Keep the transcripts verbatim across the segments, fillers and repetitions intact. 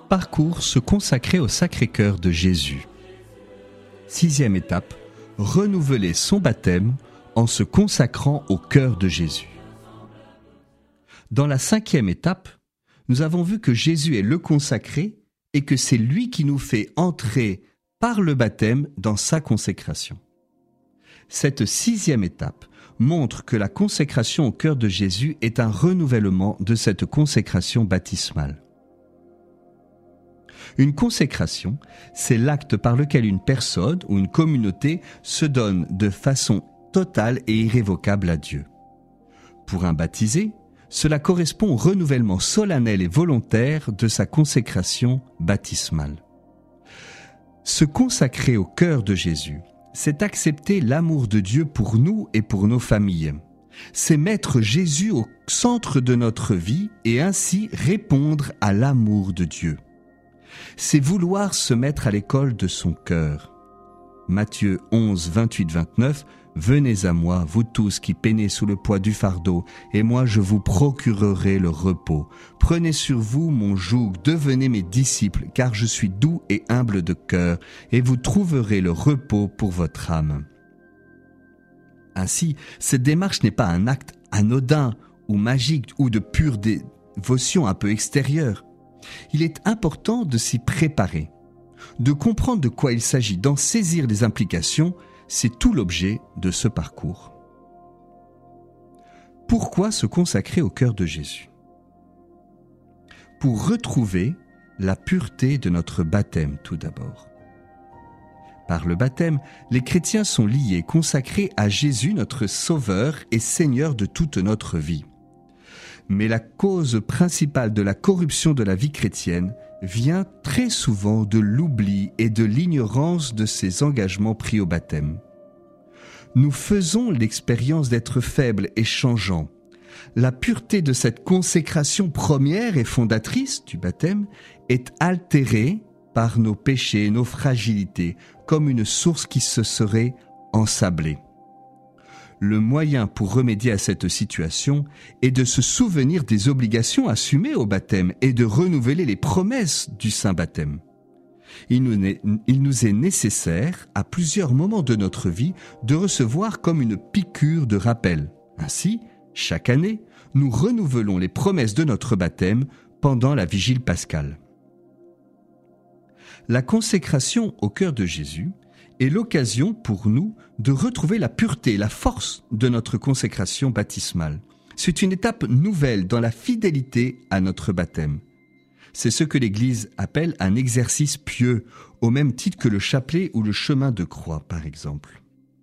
Parcours se consacrer au Sacré-Cœur de Jésus. Sixième étape, renouveler son baptême en se consacrant au cœur de Jésus. Dans la cinquième étape, nous avons vu que Jésus est le consacré et que c'est lui qui nous fait entrer par le baptême dans sa consécration. Cette sixième étape montre que la consécration au cœur de Jésus est un renouvellement de cette consécration baptismale. Une consécration, c'est l'acte par lequel une personne ou une communauté se donne de façon totale et irrévocable à Dieu. Pour un baptisé, cela correspond au renouvellement solennel et volontaire de sa consécration baptismale. Se consacrer au cœur de Jésus, c'est accepter l'amour de Dieu pour nous et pour nos familles. C'est mettre Jésus au centre de notre vie et ainsi répondre à l'amour de Dieu. C'est vouloir se mettre à l'école de son cœur. Matthieu onze, vingt-huit, vingt-neuf, « Venez à moi, vous tous qui peinez sous le poids du fardeau, et moi je vous procurerai le repos. Prenez sur vous mon joug, devenez mes disciples, car je suis doux et humble de cœur, et vous trouverez le repos pour votre âme. » Ainsi, cette démarche n'est pas un acte anodin ou magique ou de pure dévotion un peu extérieure. Il est important de s'y préparer, de comprendre de quoi il s'agit, d'en saisir les implications. C'est tout l'objet de ce parcours. Pourquoi se consacrer au cœur de Jésus ? Pour retrouver la pureté de notre baptême tout d'abord. Par le baptême, les chrétiens sont liés, consacrés à Jésus, notre Sauveur et Seigneur de toute notre vie. Mais la cause principale de la corruption de la vie chrétienne vient très souvent de l'oubli et de l'ignorance de ces engagements pris au baptême. Nous faisons l'expérience d'être faibles et changeants. La pureté de cette consécration première et fondatrice du baptême est altérée par nos péchés et nos fragilités, comme une source qui se serait ensablée. Le moyen pour remédier à cette situation est de se souvenir des obligations assumées au baptême et de renouveler les promesses du saint baptême. Il nous, est, il nous est nécessaire, à plusieurs moments de notre vie, de recevoir comme une piqûre de rappel. Ainsi, chaque année, nous renouvelons les promesses de notre baptême pendant la vigile pascale. La consécration au cœur de Jésus est l'occasion pour nous de retrouver la pureté et la force de notre consécration baptismale. C'est une étape nouvelle dans la fidélité à notre baptême. C'est ce que l'Église appelle un exercice pieux, au même titre que le chapelet ou le chemin de croix, par exemple.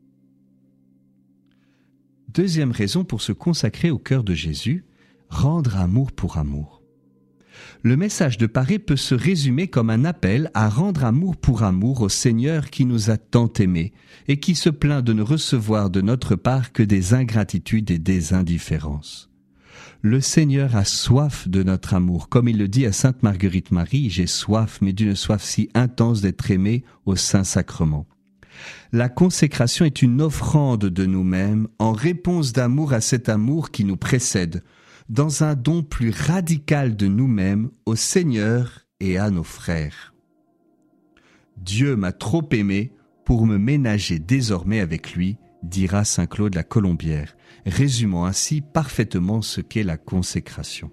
Deuxième raison pour se consacrer au cœur de Jésus, rendre amour pour amour. Le message de Paré peut se résumer comme un appel à rendre amour pour amour au Seigneur qui nous a tant aimés et qui se plaint de ne recevoir de notre part que des ingratitudes et des indifférences. Le Seigneur a soif de notre amour, comme il le dit à Sainte Marguerite Marie, « J'ai soif, mais d'une soif si intense d'être aimé au Saint-Sacrement. » La consécration est une offrande de nous-mêmes en réponse d'amour à cet amour qui nous précède, dans un don plus radical de nous-mêmes au Seigneur et à nos frères. Dieu m'a trop aimé pour me ménager désormais avec lui, dira saint Claude la Colombière, résumant ainsi parfaitement ce qu'est la consécration.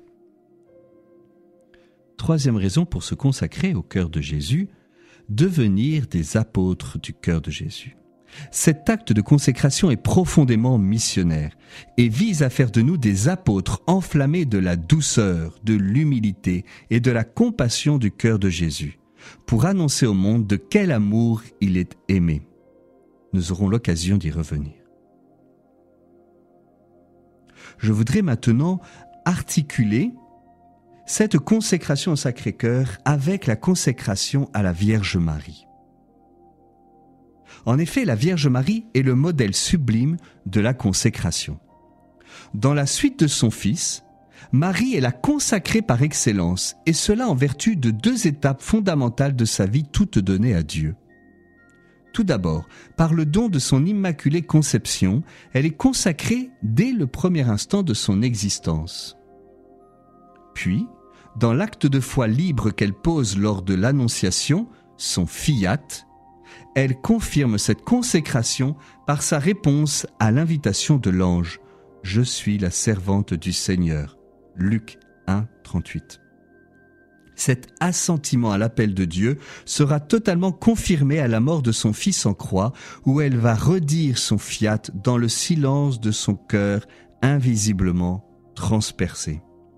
Troisième raison pour se consacrer au cœur de Jésus, devenir des apôtres du cœur de Jésus. Cet acte de consécration est profondément missionnaire et vise à faire de nous des apôtres enflammés de la douceur, de l'humilité et de la compassion du cœur de Jésus, pour annoncer au monde de quel amour il est aimé. Nous aurons l'occasion d'y revenir. Je voudrais maintenant articuler cette consécration au Sacré-Cœur avec la consécration à la Vierge Marie. En effet, la Vierge Marie est le modèle sublime de la consécration. Dans la suite de son Fils, Marie est la consacrée par excellence, et cela en vertu de deux étapes fondamentales de sa vie toute donnée à Dieu. Tout d'abord, par le don de son immaculée conception, elle est consacrée dès le premier instant de son existence. Puis, dans l'acte de foi libre qu'elle pose lors de l'Annonciation, son fiat, elle confirme cette consécration par sa réponse à l'invitation de l'ange « Je suis la servante du Seigneur » Luc un, trente-huit. Cet assentiment à l'appel de Dieu sera totalement confirmé à la mort de son fils en croix, où elle va redire son fiat dans le silence de son cœur invisiblement transpercé.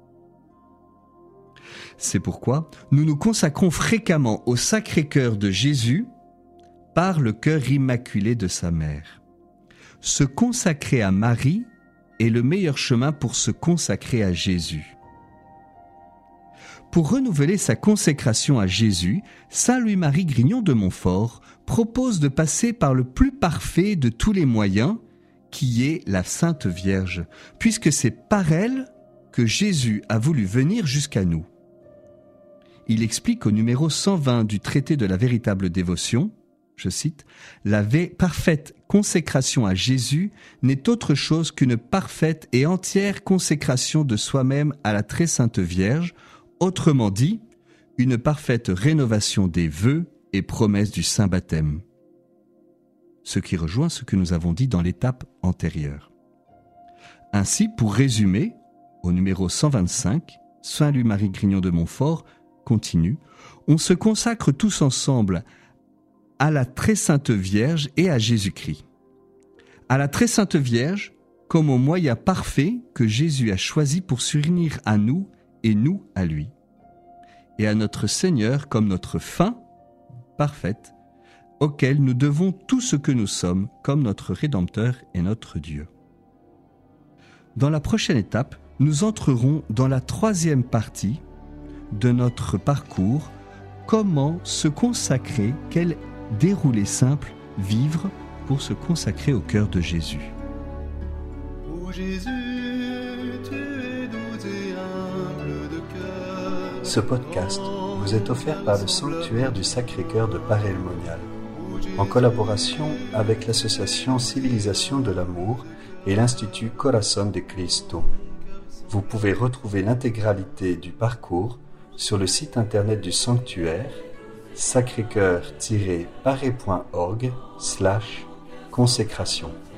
C'est pourquoi nous nous consacrons fréquemment au Sacré-Cœur de Jésus par le cœur immaculé de sa mère. Se consacrer à Marie est le meilleur chemin pour se consacrer à Jésus. Pour renouveler sa consécration à Jésus, saint Louis-Marie Grignon de Montfort propose de passer par le plus parfait de tous les moyens, qui est la Sainte Vierge, puisque c'est par elle que Jésus a voulu venir jusqu'à nous. Il explique au numéro cent vingt du traité de la véritable dévotion, je cite, « La parfaite consécration à Jésus n'est autre chose qu'une parfaite et entière consécration de soi-même à la très sainte Vierge, autrement dit, une parfaite rénovation des vœux et promesses du Saint Baptême. » Ce qui rejoint ce que nous avons dit dans l'étape antérieure. Ainsi, pour résumer, au numéro cent vingt-cinq, saint Louis-Marie Grignon de Montfort continue, on se consacre tous ensemble à la très sainte Vierge et à Jésus-Christ. À la très sainte Vierge, comme au moyen parfait que Jésus a choisi pour s'unir à nous et nous à lui. Et à notre Seigneur comme notre fin parfaite, auquel nous devons tout ce que nous sommes comme notre Rédempteur et notre Dieu. Dans la prochaine étape, nous entrerons dans la troisième partie de notre parcours, comment se consacrer, quel déroulé simple vivre pour se consacrer au cœur de Jésus. Ô Jésus, tu es doux et humble de cœur. Ce podcast vous est offert par le Sanctuaire du Sacré-Cœur de Paray-le-Monial, en collaboration avec l'association Civilisation de l'amour et l'Institut Corazón de Cristo. Vous pouvez retrouver l'intégralité du parcours sur le site internet du sanctuaire sacrécoeur tiret paray point org slash consécration.